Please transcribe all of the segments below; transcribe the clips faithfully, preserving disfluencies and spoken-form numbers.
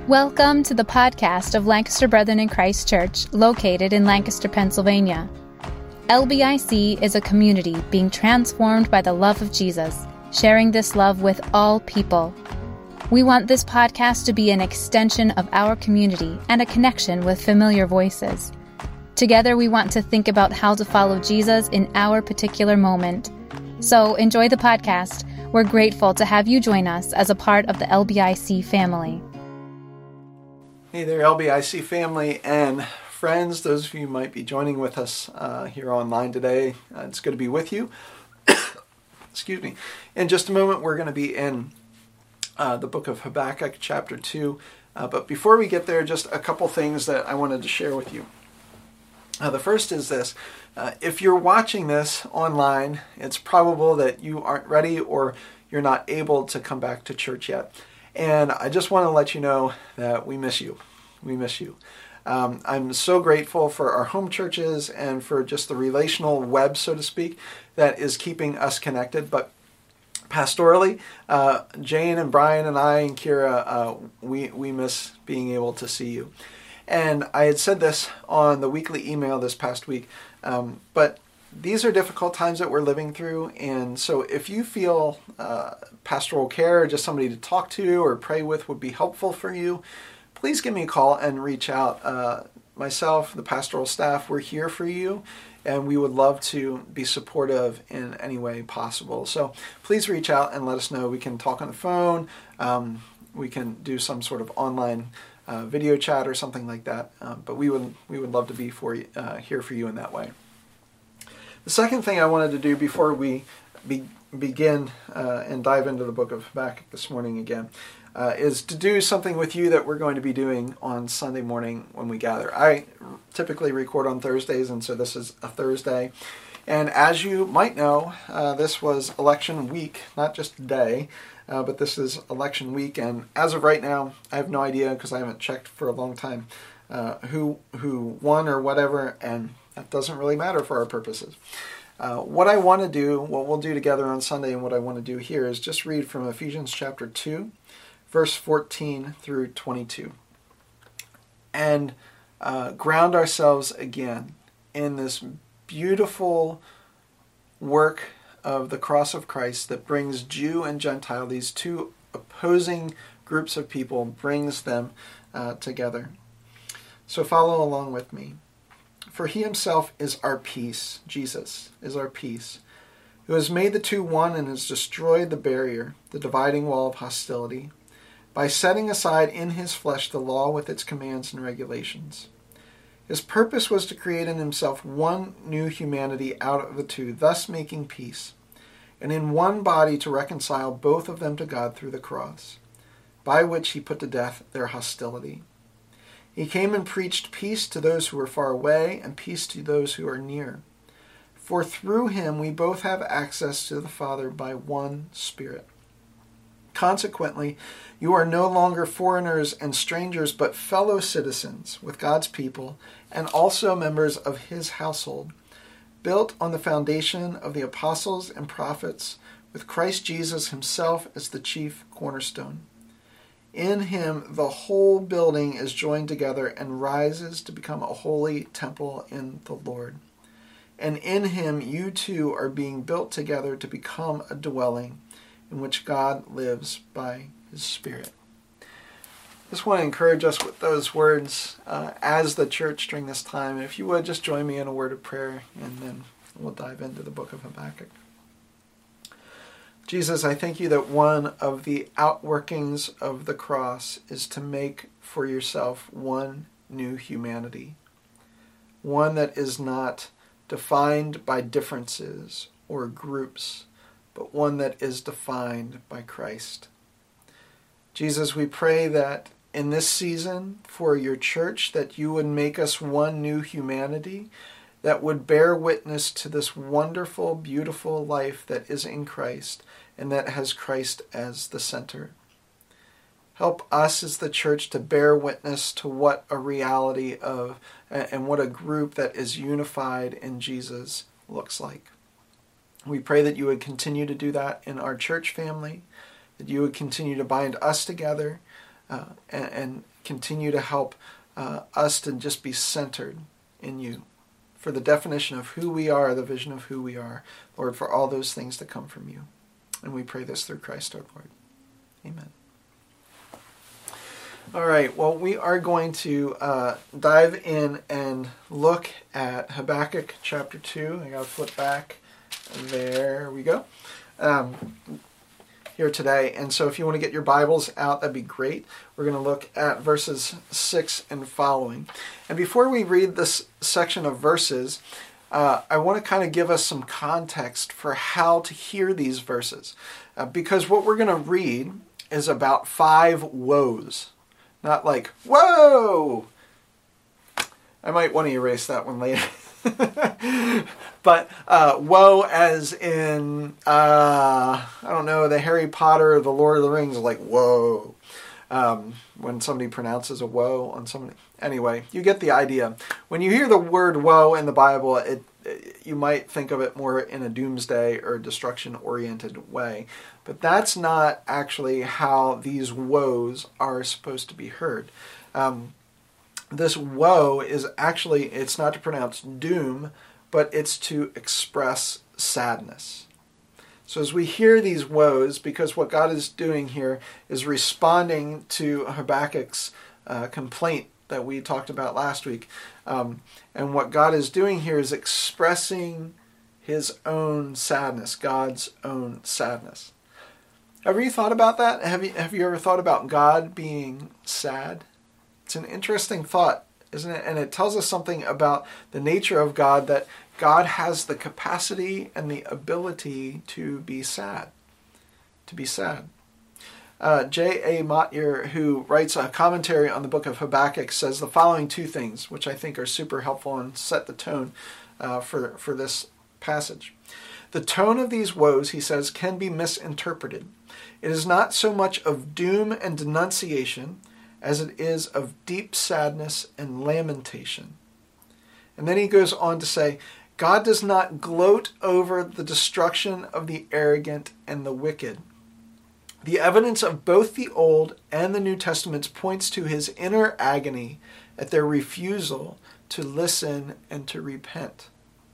Welcome to the podcast of Lancaster Brethren in Christ Church, located in Lancaster, Pennsylvania. L B I C is a community being transformed by the love of Jesus, sharing this love with all people. We want this podcast to be an extension of our community and a connection with familiar voices. Together, we want to think about how to follow Jesus in our particular moment. So enjoy the podcast. We're grateful to have you join us as a part of the L B I C family. Hey there, L B I C family and friends. Those of you who might be joining with us uh, here online today, uh, it's good to be with you. Excuse me. In just a moment, we're going to be in uh, the book of Habakkuk, chapter two. Uh, but before we get there, just a couple things that I wanted to share with you. Uh, the first is this. Uh, if you're watching this online, it's probable that you aren't ready or you're not able to come back to church yet. And I just want to let you know that we miss you. We miss you. Um, I'm so grateful for our home churches and for just the relational web, so to speak, that is keeping us connected. But pastorally, uh, Jane and Brian and I and Kira, uh, we, we miss being able to see you. And I had said this on the weekly email this past week, um, but these are difficult times that we're living through, and so if you feel uh, pastoral care or just somebody to talk to or pray with would be helpful for you, please give me a call and reach out. Uh, myself, the pastoral staff, we're here for you, and we would love to be supportive in any way possible. So please reach out and let us know. We can talk on the phone. Um, we can do some sort of online uh, video chat or something like that. Um, but we would we would love to be for you, uh, here for you in that way. The second thing I wanted to do before we be, begin uh, and dive into the book of Habakkuk this morning again uh, is to do something with you that we're going to be doing on Sunday morning when we gather. I typically record on Thursdays, and so this is a Thursday. And as you might know, uh, this was election week, not just day, uh, but this is election week. And as of right now, I have no idea because I haven't checked for a long time uh, who who won or whatever, and that doesn't really matter for our purposes. Uh, what I want to do, what we'll do together on Sunday and what I want to do here is just read from Ephesians chapter two, verse fourteen through twenty-two. And uh, ground ourselves again in this beautiful work of the cross of Christ that brings Jew and Gentile, these two opposing groups of people, brings them uh, together. So follow along with me. For he himself is our peace, Jesus is our peace, who has made the two one and has destroyed the barrier, the dividing wall of hostility, by setting aside in his flesh the law with its commands and regulations. His purpose was to create in himself one new humanity out of the two, thus making peace, and in one body to reconcile both of them to God through the cross, by which he put to death their hostility. He came and preached peace to those who are far away and peace to those who are near. For through him we both have access to the Father by one Spirit. Consequently, you are no longer foreigners and strangers, but fellow citizens with God's people and also members of his household, built on the foundation of the apostles and prophets, with Christ Jesus himself as the chief cornerstone. In him, the whole building is joined together and rises to become a holy temple in the Lord. And in him, you too are being built together to become a dwelling in which God lives by his Spirit. I just want to encourage us with those words uh, as the church during this time. And if you would, just join me in a word of prayer, and then we'll dive into the book of Habakkuk. Jesus, I thank you that one of the outworkings of the cross is to make for yourself one new humanity, one that is not defined by differences or groups, but one that is defined by Christ. Jesus, we pray that in this season for your church, that you would make us one new humanity that would bear witness to this wonderful, beautiful life that is in Christ and that has Christ as the center. Help us as the church to bear witness to what a reality of and what a group that is unified in Jesus looks like. We pray that you would continue to do that in our church family, that you would continue to bind us together uh, and, and continue to help uh, us to just be centered in you, for the definition of who we are, the vision of who we are, Lord, for all those things that come from you. And we pray this through Christ our Lord. Amen. All right, well, we are going to uh, dive in and look at Habakkuk chapter two. I got to flip back. There we go. Um, here today. And so if you want to get your Bibles out, that'd be great. We're going to look at verses six and following. And before we read this section of verses, uh, I want to kind of give us some context for how to hear these verses. Uh, because what we're going to read is about five woes. Not like, whoa! I might want to erase that one later. But uh, woe as in, uh, I don't know, the Harry Potter, the Lord of the Rings, like whoa. Um, when somebody pronounces a woe on somebody. Anyway, you get the idea. When you hear the word woe in the Bible, it, it you might think of it more in a doomsday or destruction-oriented way. But that's not actually how these woes are supposed to be heard. Um, this woe is actually, it's not to pronounce doom, but it's to express sadness. So as we hear these woes, because what God is doing here is responding to Habakkuk's uh, complaint that we talked about last week. Um, and what God is doing here is expressing his own sadness, God's own sadness. Have you thought about that? Have you, have you ever thought about God being sad? It's an interesting thought, isn't it? And it tells us something about the nature of God, that God has the capacity and the ability to be sad. To be sad. Uh, J A Motyer, who writes a commentary on the book of Habakkuk, says the following two things, which I think are super helpful and set the tone uh, for, for this passage. The tone of these woes, he says, can be misinterpreted. It is not so much of doom and denunciation as it is of deep sadness and lamentation. And then he goes on to say, God does not gloat over the destruction of the arrogant and the wicked. The evidence of both the Old and the New Testaments points to his inner agony at their refusal to listen and to repent.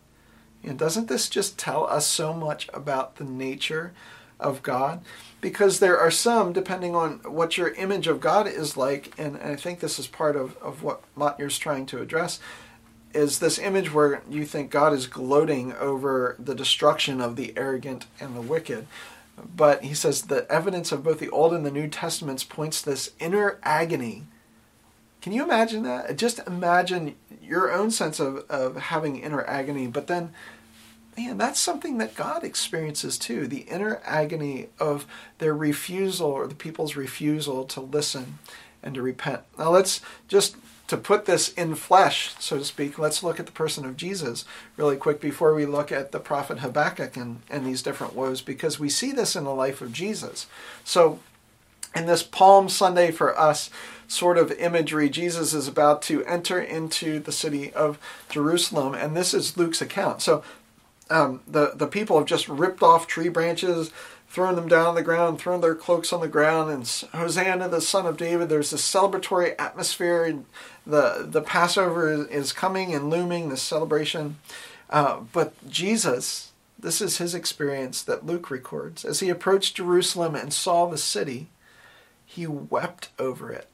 And doesn't this just tell us so much about the nature of God? Because there are some, depending on what your image of God is like, and I think this is part of, of what Motyer's trying to address, is this image where you think God is gloating over the destruction of the arrogant and the wicked. But he says the evidence of both the Old and the New Testaments points to this inner agony. Can you imagine that? Just imagine your own sense of, of having inner agony, but then, man, that's something that God experiences too, the inner agony of their refusal, or the people's refusal to listen and to repent. Now let's just, to put this in flesh, so to speak, let's look at the person of Jesus really quick before we look at the prophet Habakkuk and, and these different woes, because we see this in the life of Jesus. So in this Palm Sunday for us sort of imagery, Jesus is about to enter into the city of Jerusalem, and this is Luke's account. So um, the, the people have just ripped off tree branches, thrown them down on the ground, thrown their cloaks on the ground, and Hosanna, the Son of David. There's this celebratory atmosphere, and the, the Passover is, is coming and looming, this celebration. Uh, but Jesus, this is his experience that Luke records. As he approached Jerusalem and saw the city, he wept over it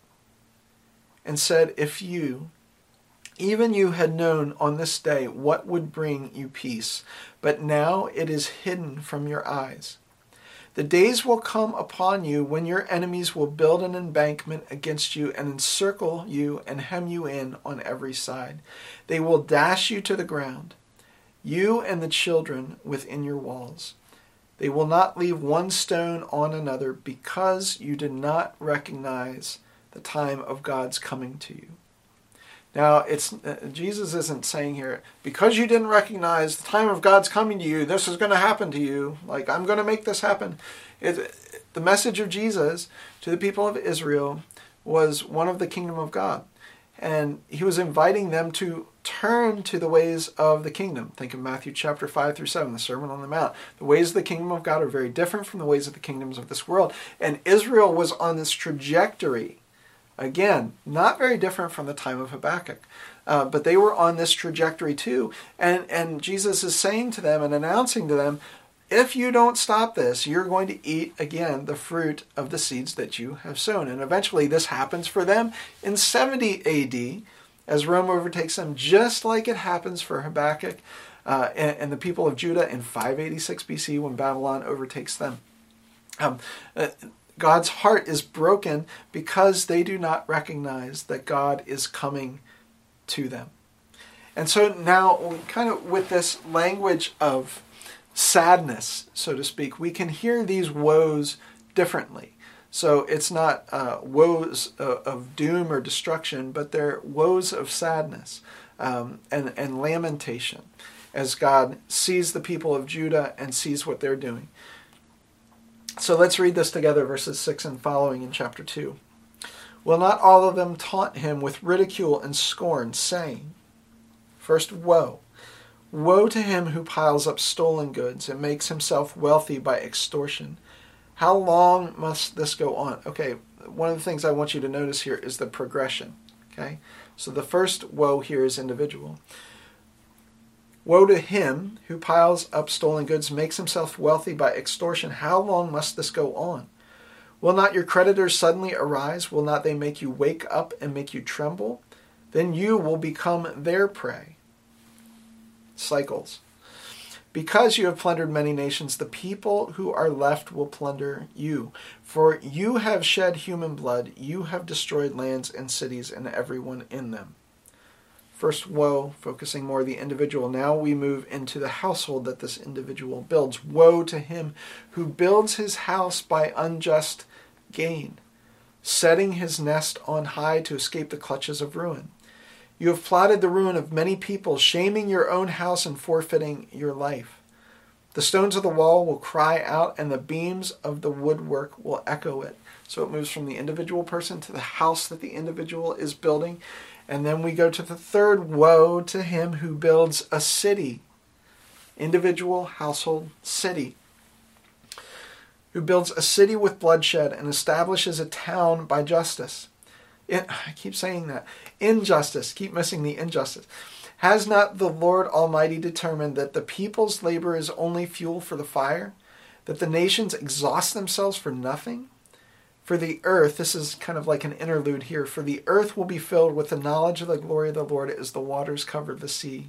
and said, if you, even you, had known on this day what would bring you peace, but now it is hidden from your eyes. The days will come upon you when your enemies will build an embankment against you and encircle you and hem you in on every side. They will dash you to the ground, you and the children within your walls. They will not leave one stone on another, because you did not recognize the time of God's coming to you. Now, it's uh, Jesus isn't saying here, because you didn't recognize the time of God's coming to you, this is going to happen to you. Like, I'm going to make this happen. It, the message of Jesus to the people of Israel was one of the kingdom of God. And he was inviting them to turn to the ways of the kingdom. Think of Matthew chapter five through seven, the Sermon on the Mount. The ways of the kingdom of God are very different from the ways of the kingdoms of this world. And Israel was on this trajectory Again, not very different from the time of Habakkuk. Uh, but they were on this trajectory too. And, and Jesus is saying to them and announcing to them, if you don't stop this, you're going to eat again the fruit of the seeds that you have sown. And eventually this happens for them in seventy A D as Rome overtakes them, just like it happens for Habakkuk uh, and, and the people of Judah in five eighty-six B C when Babylon overtakes them. Um, uh, God's heart is broken because they do not recognize that God is coming to them. And so now, kind of with this language of sadness, so to speak, we can hear these woes differently. So it's not uh, woes of, of doom or destruction, but they're woes of sadness um, and, and lamentation as God sees the people of Judah and sees what they're doing. So let's read this together, verses six and following in chapter two. Will not all of them taunt him with ridicule and scorn, saying, first, woe. Woe to him who piles up stolen goods and makes himself wealthy by extortion. How long must this go on? Okay, one of the things I want you to notice here is the progression. Okay, so the first woe here is individual. Woe to him who piles up stolen goods, makes himself wealthy by extortion. How long must this go on? Will not your creditors suddenly arise? Will not they make you wake up and make you tremble? Then you will become their prey. Cycles. Because you have plundered many nations, the people who are left will plunder you. For you have shed human blood, you have destroyed lands and cities and everyone in them. First woe, focusing more on the individual. Now we move into the household that this individual builds. Woe to him who builds his house by unjust gain, setting his nest on high to escape the clutches of ruin. You have plotted the ruin of many people, shaming your own house and forfeiting your life. The stones of the wall will cry out, and the beams of the woodwork will echo it. So it moves from the individual person to the house that the individual is building. And then we go to the third woe to him who builds a city. Individual, household, city. Who builds a city with bloodshed and establishes a town by justice. It, I keep saying that. Injustice. Keep missing the injustice. Has not the Lord Almighty determined that the people's labor is only fuel for the fire? That the nations exhaust themselves for nothing? For the earth, this is kind of like an interlude here, for the earth will be filled with the knowledge of the glory of the Lord as the waters cover the sea.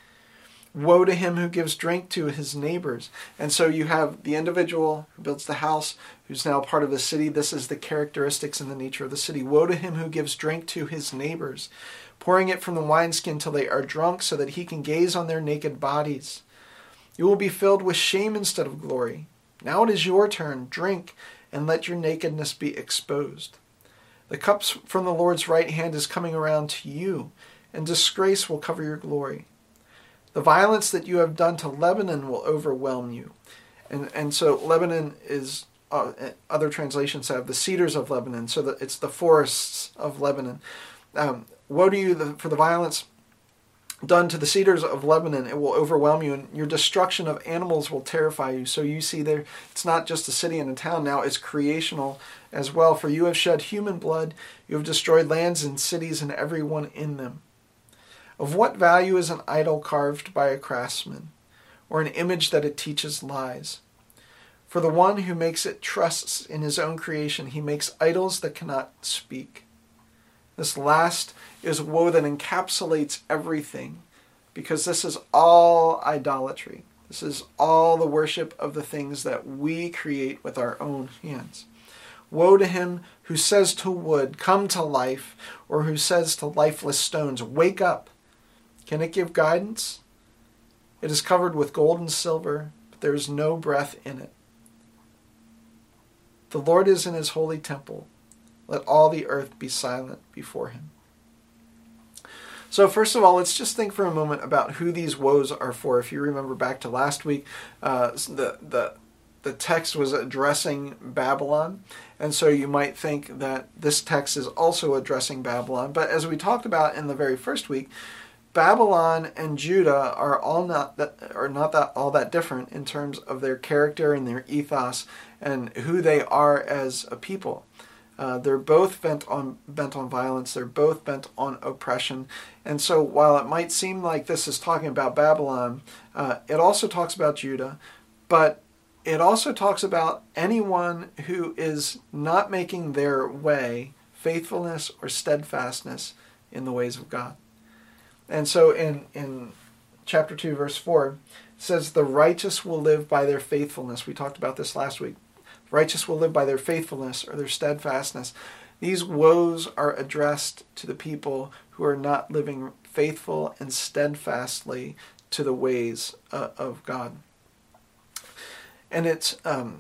Woe to him who gives drink to his neighbors. And so you have the individual who builds the house, who's now part of the city. This is the characteristics and the nature of the city. Woe to him who gives drink to his neighbors, pouring it from the wineskin till they are drunk, so that he can gaze on their naked bodies. You will be filled with shame instead of glory. Now it is your turn. Drink, and let your nakedness be exposed. The cup from the Lord's right hand is coming around to you, and disgrace will cover your glory. The violence that you have done to Lebanon will overwhelm you. And and so Lebanon is, uh, other translations have the cedars of Lebanon, so that it's the forests of Lebanon. Um, woe to you the, for the violence done to the cedars of Lebanon, it will overwhelm you, and your destruction of animals will terrify you. So you see there, it's not just a city and a town now, it's creational as well. For you have shed human blood, you have destroyed lands and cities and everyone in them. Of what value is an idol carved by a craftsman, or an image that it teaches lies? For the one who makes it trusts in his own creation, he makes idols that cannot speak. This last is woe that encapsulates everything, because this is all idolatry. This is all the worship of the things that we create with our own hands. Woe to him who says to wood, come to life, or who says to lifeless stones, wake up. Can it give guidance? It is covered with gold and silver, but there is no breath in it. The Lord is in his holy temple. Let all the earth be silent before him. So first of all, let's just think for a moment about who these woes are for. If you remember back to last week, uh, the, the, the text was addressing Babylon. And so you might think that this text is also addressing Babylon. But as we talked about in the very first week, Babylon and Judah are all not that are not that all that different in terms of their character and their ethos and who they are as a people. Uh, they're both bent on bent on violence. They're both bent on oppression. And so while it might seem like this is talking about Babylon, uh, it also talks about Judah, but it also talks about anyone who is not making their way faithfulness or steadfastness in the ways of God. And so in, in chapter two, verse four, it says, the righteous will live by their faithfulness. We talked about this last week. Righteous will live by their faithfulness or their steadfastness. These woes are addressed to the people who are not living faithful and steadfastly to the ways uh, of God. And it's um,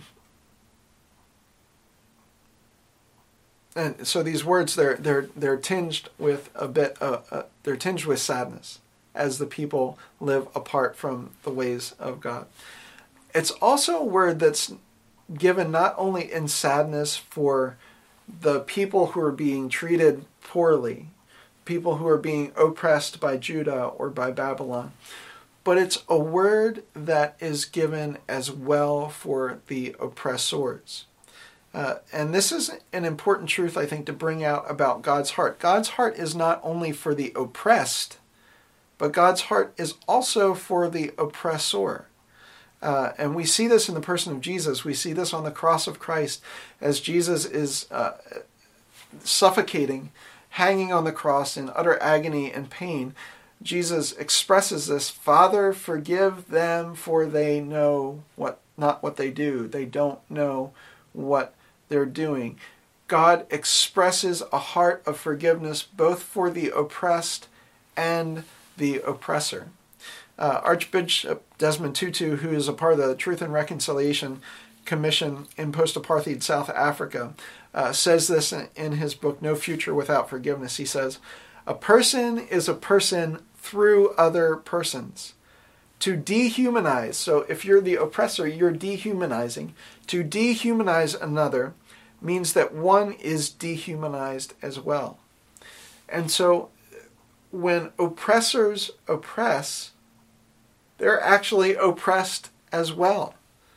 and so these words they're they're they're tinged with a bit uh, uh, they're tinged with sadness as the people live apart from the ways of God. It's also a word that's given not only in sadness for the people who are being treated poorly, people who are being oppressed by Judah or by Babylon, but it's a word that is given as well for the oppressors. Uh, and this is an important truth, I think, to bring out about God's heart. God's heart is not only for the oppressed, but God's heart is also for the oppressor. Uh, and we see this in the person of Jesus. We see this on the cross of Christ as Jesus is uh, suffocating, hanging on the cross in utter agony and pain. Jesus expresses this, Father, forgive them, for they know what not what they do. They don't know what they're doing. God expresses a heart of forgiveness both for the oppressed and the oppressor. Uh, Archbishop Desmond Tutu, who is a part of the Truth and Reconciliation Commission in post-apartheid South Africa, uh, says this in, in his book, No Future Without Forgiveness. He says, a person is a person through other persons. To dehumanize, so if you're the oppressor, you're dehumanizing. To dehumanize another means that one is dehumanized as well. And so when oppressors oppress, they're actually oppressed as well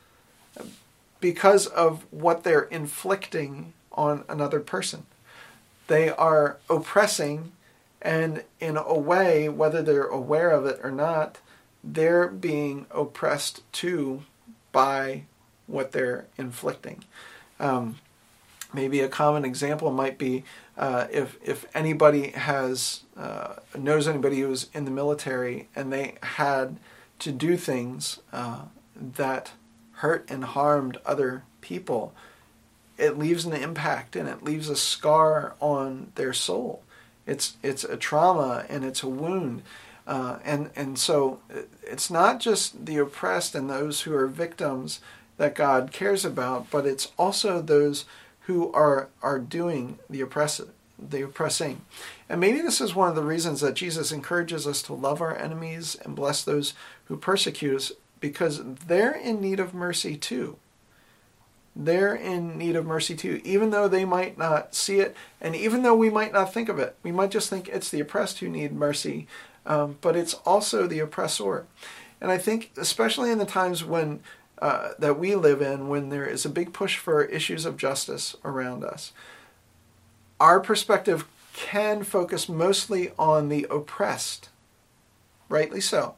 because of what they're inflicting on another person. They are oppressing, and in a way, whether they're aware of it or not, they're being oppressed too by what they're inflicting. Um, maybe a common example might be uh, if if anybody has uh, knows anybody who's in the military and they had to do things uh, that hurt and harmed other people, it leaves an impact and it leaves a scar on their soul. It's it's a trauma and it's a wound. Uh, and, and so it's not just the oppressed and those who are victims that God cares about, but it's also those who are are doing the oppress the oppressing. And maybe this is one of the reasons that Jesus encourages us to love our enemies and bless those who persecute us, because they're in need of mercy too. They're in need of mercy too, even though they might not see it, and even though we might not think of it. We might just think it's the oppressed who need mercy, um, but it's also the oppressor. And I think, especially in the times when uh, that we live in, when there is a big push for issues of justice around us, our perspective can focus mostly on the oppressed, rightly so.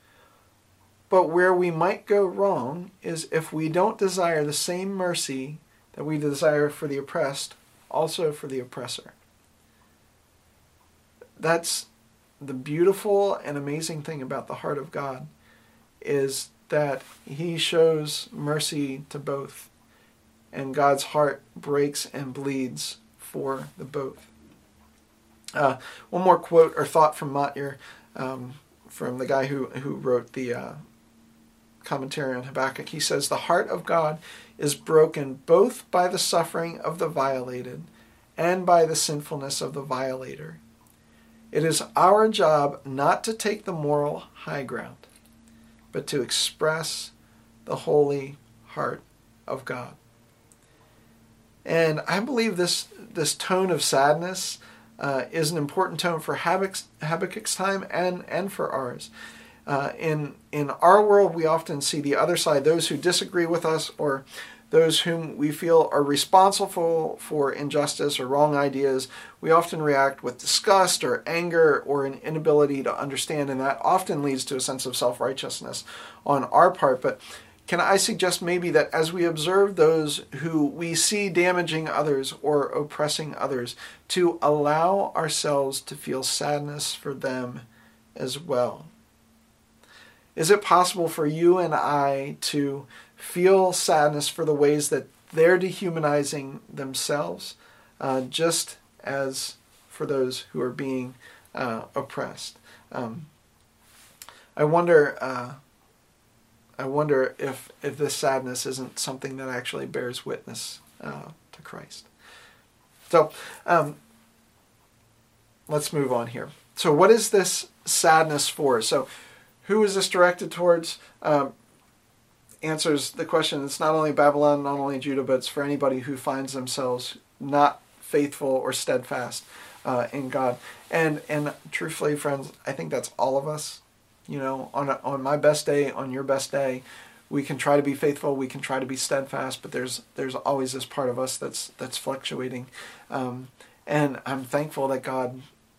But where we might go wrong is if we don't desire the same mercy that we desire for the oppressed, also for the oppressor. That's the beautiful and amazing thing about the heart of God, is that He shows mercy to both, and God's heart breaks and bleeds for the both. Uh, one more quote or thought from Motyer, um, from the guy who, who wrote the uh, commentary on Habakkuk. He says, the heart of God is broken both by the suffering of the violated and by the sinfulness of the violator. It is our job not to take the moral high ground, but to express the holy heart of God. And I believe this, this tone of sadness uh, is an important tone for Habakkuk's, Habakkuk's time and, and for ours. Uh, in in our world, we often see the other side, those who disagree with us or those whom we feel are responsible for injustice or wrong ideas, we often react with disgust or anger or an inability to understand, and that often leads to a sense of self-righteousness on our part. But can I suggest maybe that as we observe those who we see damaging others or oppressing others, to allow ourselves to feel sadness for them as well? Is it possible for you and I to feel sadness for the ways that they're dehumanizing themselves, uh, just as for those who are being uh, oppressed? Um, I wonder. Uh, I wonder if if this sadness isn't something that actually bears witness uh, to Christ. So, um, let's move on here. So, what is this sadness for? So, who is this directed towards? Um, answers the question. It's not only Babylon, not only Judah, but it's for anybody who finds themselves not faithful or steadfast uh, in God. And and truthfully, friends, I think that's all of us. You know, on a, on my best day, on your best day, we can try to be faithful, we can try to be steadfast, but there's there's always this part of us that's that's fluctuating. Um, and I'm thankful that God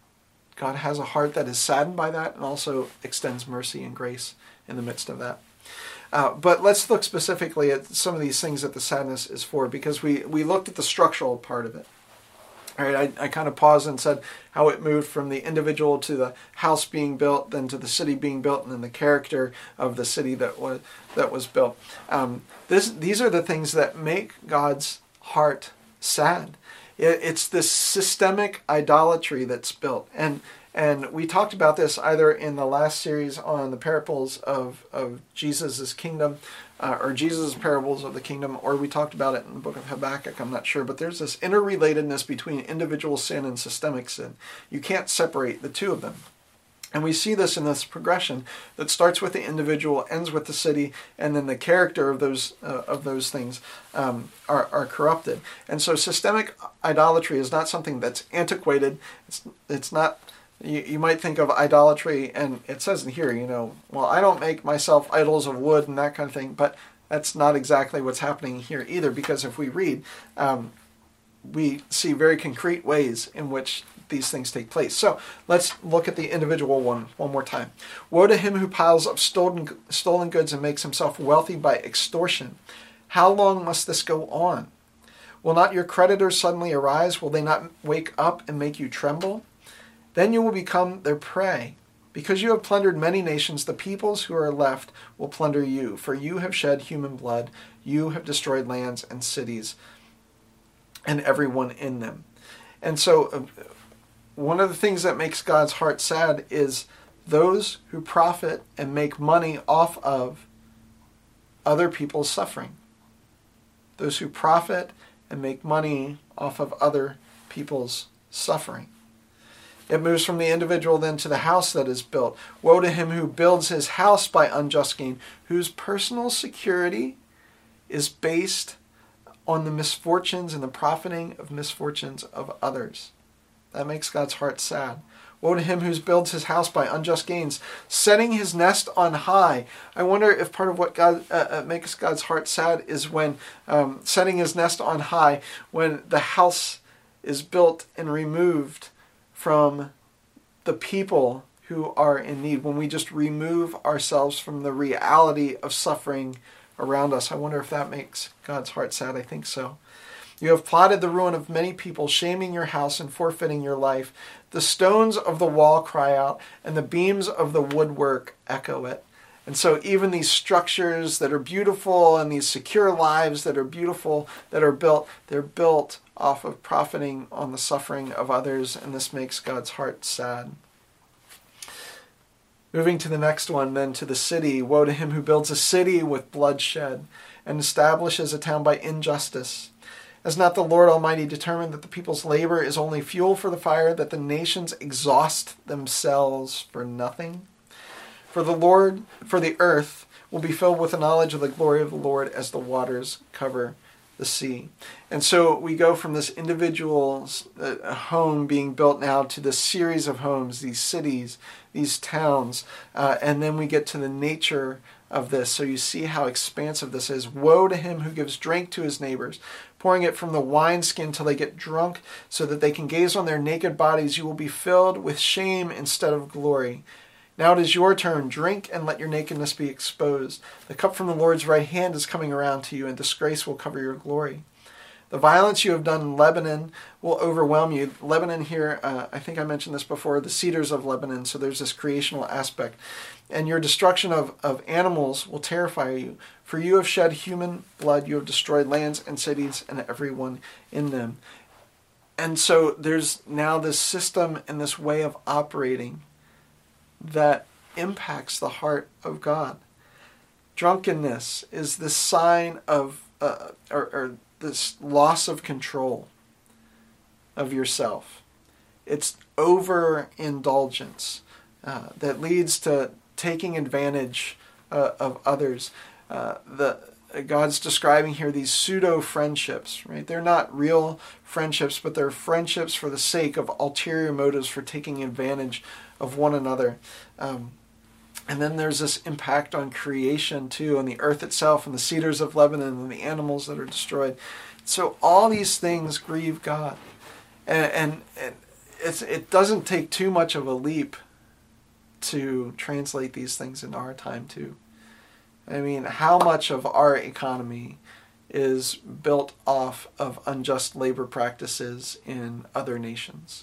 God has a heart that is saddened by that and also extends mercy and grace in the midst of that. Uh, but let's look specifically at some of these things that the sadness is for, because we, we looked at the structural part of it. All right, I, I kind of paused and said how it moved from the individual to the house being built, then to the city being built, and then the character of the city that was that was built. Um, this these are the things that make God's heart sad. It, it's this systemic idolatry that's built, and and we talked about this either in the last series on the parables of of Jesus' kingdom. Uh, or Jesus' parables of the kingdom, or we talked about it in the book of Habakkuk, I'm not sure, but there's this interrelatedness between individual sin and systemic sin. You can't separate the two of them. And we see this in this progression that starts with the individual, ends with the city, and then the character of those uh, of those things um, are, are corrupted. And so systemic idolatry is not something that's antiquated. It's, it's not... You, you might think of idolatry, and it says in here, you know, well, I don't make myself idols of wood and that kind of thing, but that's not exactly what's happening here either, because if we read, um, we see very concrete ways in which these things take place. So let's look at the individual one one more time. Woe to him who piles up stolen, stolen goods and makes himself wealthy by extortion. How long must this go on? Will not your creditors suddenly arise? Will they not wake up and make you tremble? Then you will become their prey. Because you have plundered many nations, the peoples who are left will plunder you. For you have shed human blood. You have destroyed lands and cities and everyone in them. And so uh, one of the things that makes God's heart sad is those who profit and make money off of other people's suffering. Those who profit and make money off of other people's suffering. It moves from the individual then to the house that is built. Woe to him who builds his house by unjust gain, whose personal security is based on the misfortunes and the profiting of misfortunes of others. That makes God's heart sad. Woe to him who builds his house by unjust gains, setting his nest on high. I wonder if part of what God uh, uh, makes God's heart sad is when um, setting his nest on high, when the house is built and removed from the people who are in need, when we just remove ourselves from the reality of suffering around us. I wonder if that makes God's heart sad. I think so. You have plotted the ruin of many people, shaming your house and forfeiting your life. The stones of the wall cry out, and the beams of the woodwork echo it. And so even these structures that are beautiful and these secure lives that are beautiful, that are built, they're built off of profiting on the suffering of others, and this makes God's heart sad. Moving to the next one, then to the city. Woe to him who builds a city with bloodshed and establishes a town by injustice. Has not the Lord Almighty determined that the people's labor is only fuel for the fire, that the nations exhaust themselves for nothing? For the Lord, for the earth will be filled with the knowledge of the glory of the Lord as the waters cover the sea. And so we go from this individual uh, home being built now to this series of homes, these cities, these towns, uh, and then we get to the nature of this so you see how expansive this is. Woe to him who gives drink to his neighbors, pouring it from the wineskin till they get drunk, so that they can gaze on their naked bodies. You will be filled with shame instead of glory. Now it is your turn. Drink and let your nakedness be exposed. The cup from the Lord's right hand is coming around to you, and disgrace will cover your glory. The violence you have done in Lebanon will overwhelm you. Lebanon here, uh, I think I mentioned this before, the cedars of Lebanon, so there's this creational aspect. And your destruction of, of animals will terrify you. For you have shed human blood, you have destroyed lands and cities and everyone in them. And so there's now this system and this way of operating that impacts the heart of God. Drunkenness is the sign of, uh, or, or this loss of control of yourself. It's overindulgence uh, that leads to taking advantage uh, of others. Uh, the God's describing here these pseudo friendships, right? They're not real friendships, but they're friendships for the sake of ulterior motives, for taking advantage of one another. Um, and then there's this impact on creation too, on the earth itself, and the cedars of Lebanon, and the animals that are destroyed. So all these things grieve God, and, and, and it's, it doesn't take too much of a leap to translate these things into our time too. I mean, how much of our economy is built off of unjust labor practices in other nations?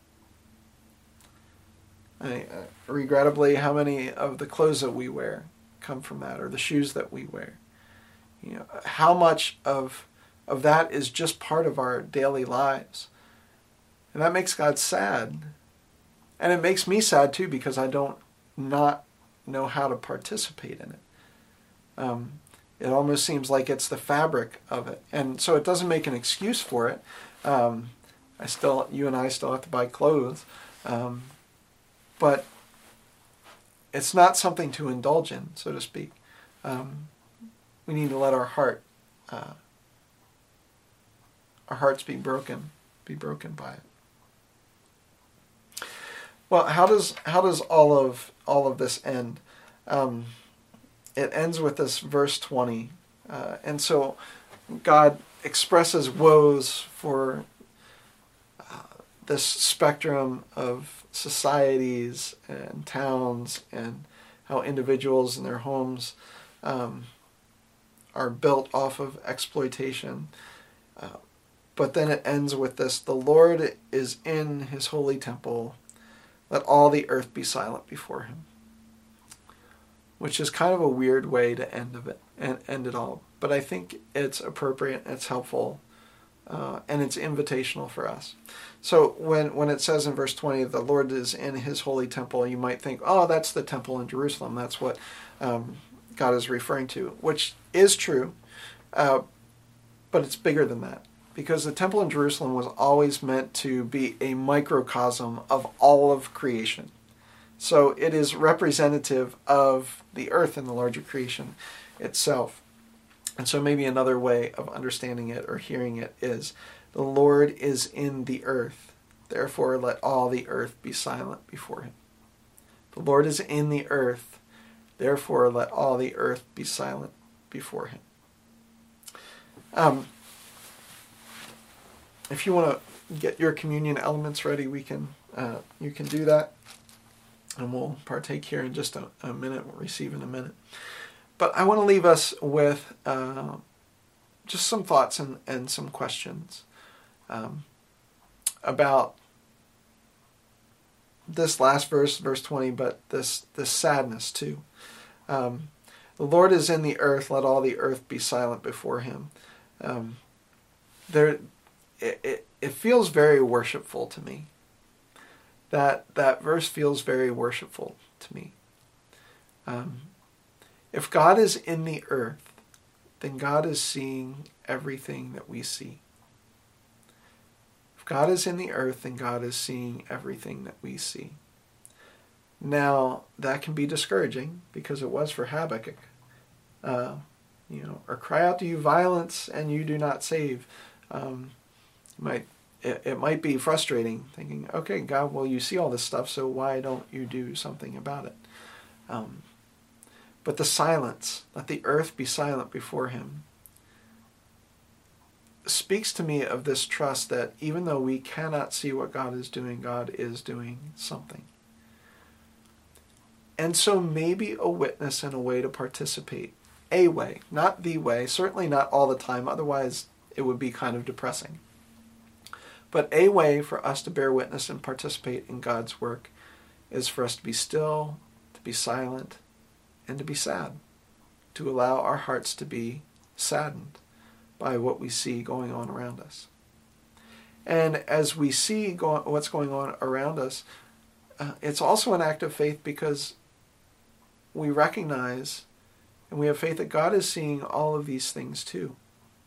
I, uh, regrettably, how many of the clothes that we wear come from that, or the shoes that we wear? You know, how much of of that is just part of our daily lives? And that makes God sad. And it makes me sad too, because I don't not know how to participate in it. Um, it almost seems like it's the fabric of it. And so it doesn't make an excuse for it. Um, I still, you and I still have to buy clothes. Um, but it's not something to indulge in, so to speak. Um, we need to let our heart, uh, our hearts be broken, be broken by it. Well, how does how does all of all of this end? Um, it ends with this verse twenty, uh, and so God expresses woes for uh, this spectrum of societies and towns, and how individuals and their homes um, are built off of exploitation. Uh, but then it ends with this: the Lord is in his holy temple. Let all the earth be silent before him. Which is kind of a weird way to end of it and end it all. But I think it's appropriate, it's helpful, uh, and it's invitational for us. So when, when it says in verse twenty, the Lord is in his holy temple, you might think, oh, that's the temple in Jerusalem. That's what um, God is referring to, which is true, uh, but it's bigger than that. Because the temple in Jerusalem was always meant to be a microcosm of all of creation. So it is representative of the earth and the larger creation itself. And so maybe another way of understanding it or hearing it is, the Lord is in the earth, therefore let all the earth be silent before him. The Lord is in the earth, therefore let all the earth be silent before him. Um, if you want to get your communion elements ready, we can uh, you can do that. And we'll partake here in just a, a minute. We'll receive in a minute. But I want to leave us with uh, just some thoughts and, and some questions um, about this last verse, verse twenty, but this, this sadness too. Um, the Lord is in the earth, let all the earth be silent before him. Um, there, it, it, it feels very worshipful to me. That that verse feels very worshipful to me. Um, if God is in the earth, then God is seeing everything that we see. If God is in the earth, then God is seeing everything that we see. Now, that can be discouraging, because it was for Habakkuk. Uh, you know, or cry out to you violence, and you do not save. Um, you might It, it might be frustrating, thinking, okay, God, well, you see all this stuff, so why don't you do something about it? Um, But the silence, let the earth be silent before him, speaks to me of this trust that even though we cannot see what God is doing, God is doing something. And so maybe a witness and a way to participate. A way, not the way, certainly not all the time, otherwise it would be kind of depressing. But a way for us to bear witness and participate in God's work is for us to be still, to be silent, and to be sad, to allow our hearts to be saddened by what we see going on around us. And as we see go- what's going on around us, uh, it's also an act of faith because we recognize and we have faith that God is seeing all of these things too.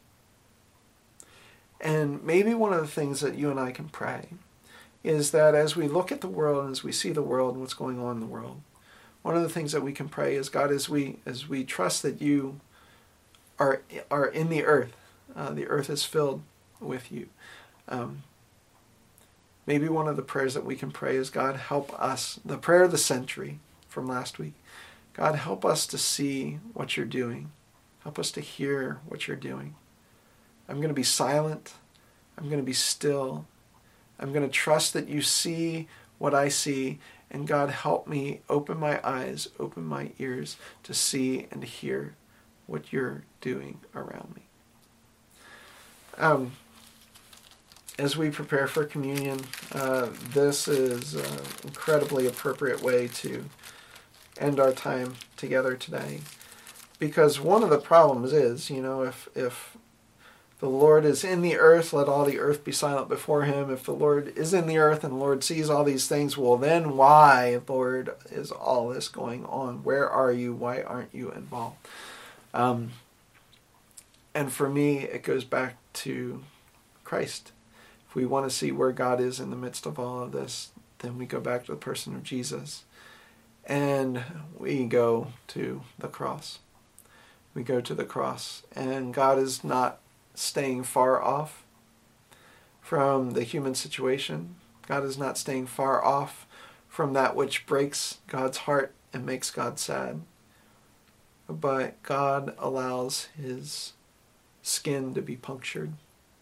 And maybe one of the things that you and I can pray is that as we look at the world and as we see the world and what's going on in the world, one of the things that we can pray is, God, as we as we trust that you are are in the earth, uh, the earth is filled with you. Um, maybe one of the prayers that we can pray is, God, help us, the prayer of the century from last week, God, help us to see what you're doing. Help us to hear what you're doing. I'm going to be silent. I'm going to be still. I'm going to trust that you see what I see. And God, help me open my eyes, open my ears to see and to hear what you're doing around me. Um, as we prepare for communion, uh, this is an incredibly appropriate way to end our time together today. Because one of the problems is, you know, if if the Lord is in the earth, let all the earth be silent before him. If the Lord is in the earth and the Lord sees all these things, well then why, Lord, is all this going on? Where are you? Why aren't you involved? Um, and for me, it goes back to Christ. If we want to see where God is in the midst of all of this, then we go back to the person of Jesus. And we go to the cross. We go to the cross. And God is not staying far off from the human situation. God is not staying far off from that which breaks God's heart and makes God sad. But God allows his skin to be punctured.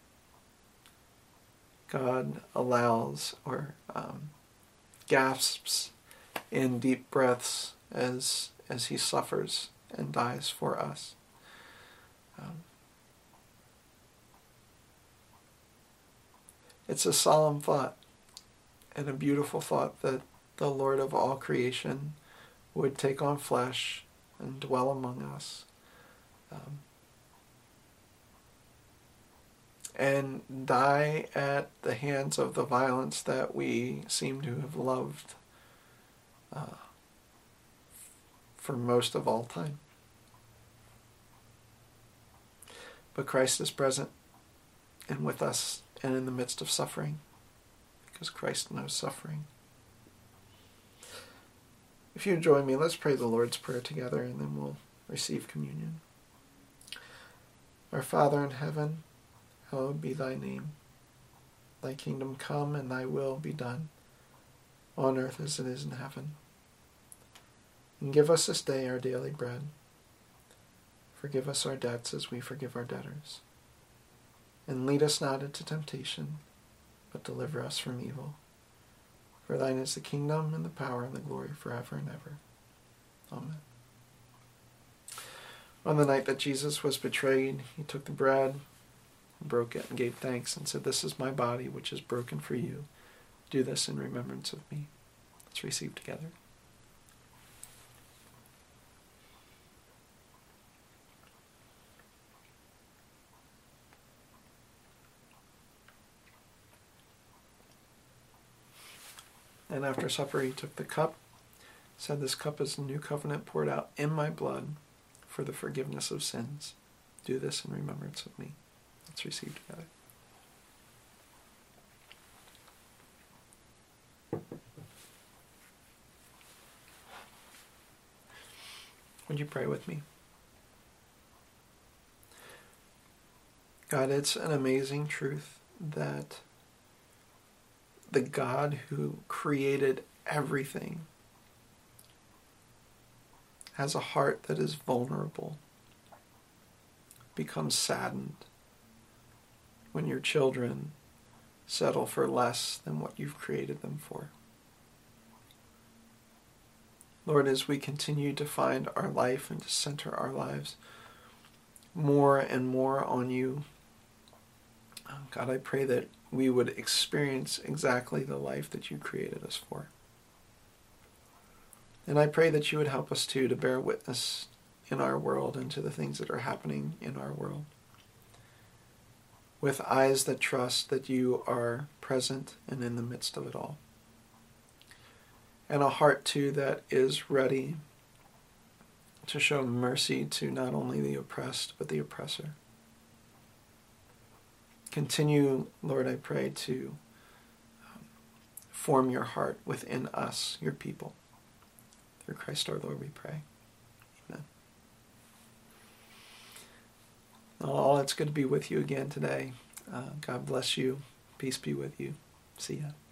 God allows or um, gasps in deep breaths as as he suffers and dies for us. Um, it's a solemn thought and a beautiful thought that the Lord of all creation would take on flesh and dwell among us. Um, and die at the hands of the violence that we seem to have loved uh, for most of all time. But Christ is present and with us and in the midst of suffering, because Christ knows suffering. If you join me, let's pray the Lord's Prayer together, and then we'll receive communion. Our Father in heaven, hallowed be thy name. Thy kingdom come, and thy will be done, on earth as it is in heaven. And give us this day our daily bread. Forgive us our debts as we forgive our debtors. And lead us not into temptation, but deliver us from evil. For thine is the kingdom, and the power, and the glory, forever and ever. Amen. On the night that Jesus was betrayed, he took the bread, broke it, and gave thanks, and said, "This is my body, which is broken for you. Do this in remembrance of me." Let's receive together. And after supper he took the cup, said, "This cup is the new covenant poured out in my blood for the forgiveness of sins. Do this in remembrance of me." Let's receive together. Would you pray with me? God, it's an amazing truth that the God who created everything has a heart that is vulnerable becomes saddened when your children settle for less than what you've created them for. Lord, as we continue to find our life and to center our lives more and more on you, God, I pray that we would experience exactly the life that you created us for. And I pray that you would help us too to bear witness in our world and to the things that are happening in our world, with eyes that trust that you are present and in the midst of it all. And a heart too that is ready to show mercy to not only the oppressed, but the oppressor. Continue, Lord, I pray, to um, form your heart within us, your people. Through Christ our Lord we pray. Amen. All, it's good to be with you again today. Uh, God bless you. Peace be with you. See ya.